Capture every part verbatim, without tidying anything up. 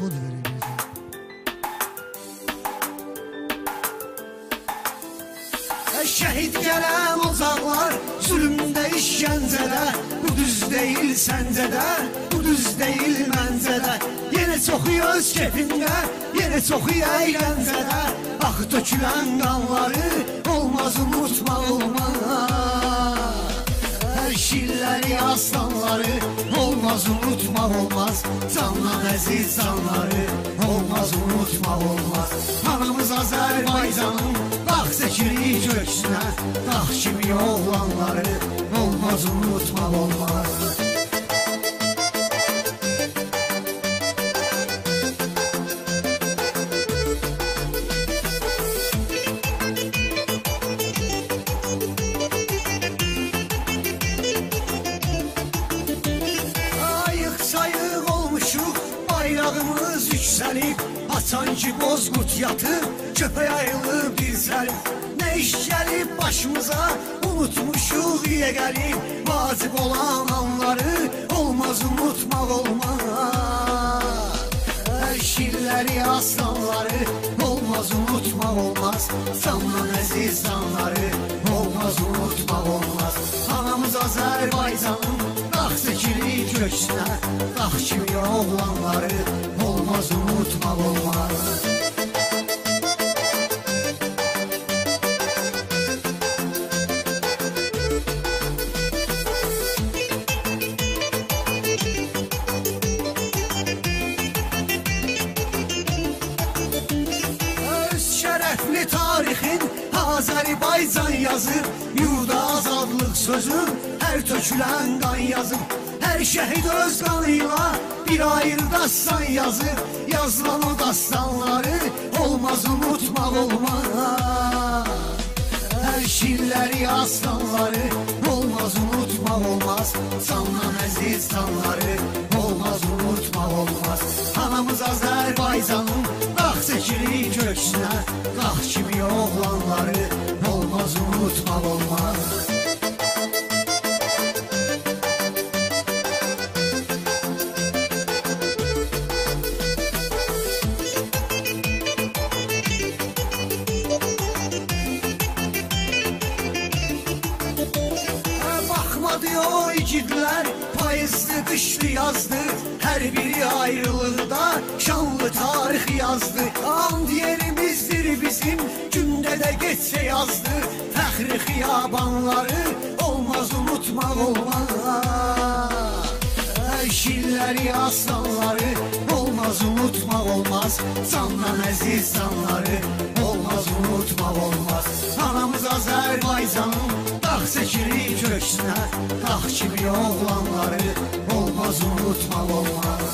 O da verir bize. Şəhid gələn ocaqlar, zülmdə işgəncədə, bu düz deyil səncə də, bu düz deyil məncə də. Yenə çoxu öz kefində, yenə çoxu əyləncədə, axı tökülən qanları olmaz unutmaq olmaz. Hər şilləri, aslanları olmaz unutmaq olmaz. Candan əziz canları olmaz unutmaq olmaz. Anamız Azərbaycanın dağ çəkirik göksünə, dağ kimi oğlanları olmaz unutmaq olmaz. Bayrağımız yüksəlib, açan ki bozqurt yatıb, köpək ayrılıb dizəlib. Nə iş gəlib başımıza, unutmuşuq iyə gəlib, vacib olan anları olmaz unutmaq olmaz. Hər şilləri, aslanları olmaz unutmaq olmaz. Candan əziz canları olmaz unutmaq olmaz. Anamız Azərbaycanın dağ çəkirik göksünə, dağ kimi oğlanları olmaz unutmaq olmaz. Öz şərəfli tarixin Azərbaycan yazıb, yurda azadlıq sözü hər tökülən qan yazıb. Hər şəhid öz qanıyla bir ayrı dastan yazır, yazılan o dastanları olmaz unutmaq olmaz. Hər şilləri, aslanları olmaz unutmaq olmaz. Candan əziz canları olmaz unutmaq olmaz. Anamız Azərbaycanın dağ çəkirik göksünə, dağ kimi oğlanları olmaz unutmaq olmaz. O igidlər payızdı, qışlı yazdı, hər biri ayrılıqda şanlı tarix yazdı. And yerimizdir bizim, gündə də geçsə yazdı, fəxri xiyabanları olmaz unutmaq olmaz. Hər şilləri, aslanları olmaz unutmaq olmaz. Candan əziz canları olmaz unutmaq olmaz. Anamız Azərbaycanın dağ çəkirik köksünə, dağ kimi oğlanları olmaz unutmaq olmaz.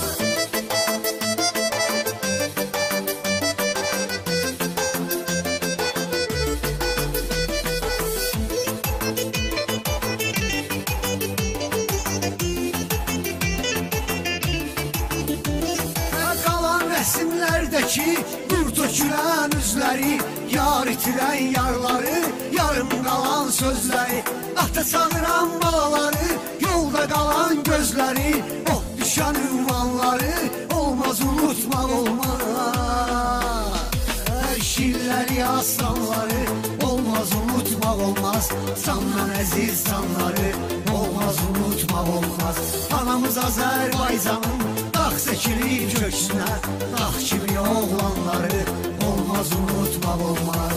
Qalan rəsimlərdəki nur tökülən üzləri, yar itirən yarları, yarım qalan sözləri, ata çağıran balaları, yolda qalan gözləri, oh düşən ünvanları olmaz unutmaq olmaz. Hər şilləri, aslanları olmaz unutmaq olmaz. Candan əziz canları olmaz unutmaq olmaz. Anamız Azərbaycanın dağ çəkirik köksünə, dağ kimi oğlanları olmaz unutmaq olmaz.